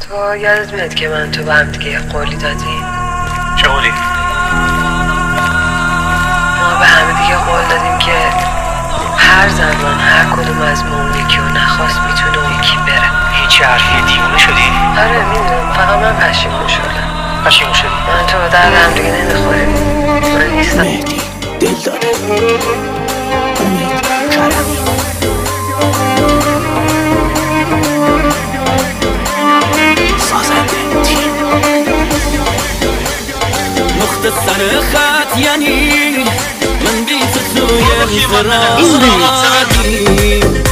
تو یادت میاد که من تو به هم دیگه قولی دادیم؟ چه قولی؟ ما به همه دیگه قول دادیم که هر زمان هر کدوم از ما اون یکی رو نخواست میتونه اون یکی بره. هیچ حرفی دیوونه شدی؟ آره میدونم، فقط من پشیمون شدم. پشیمون شدی؟ من تو به درد هم دیگه نمیخوریم. من نیستم. مهدی دل داده، امید کرمی. سازنده تیم نقطه سر خط یعنی من بی تو توی انفرادی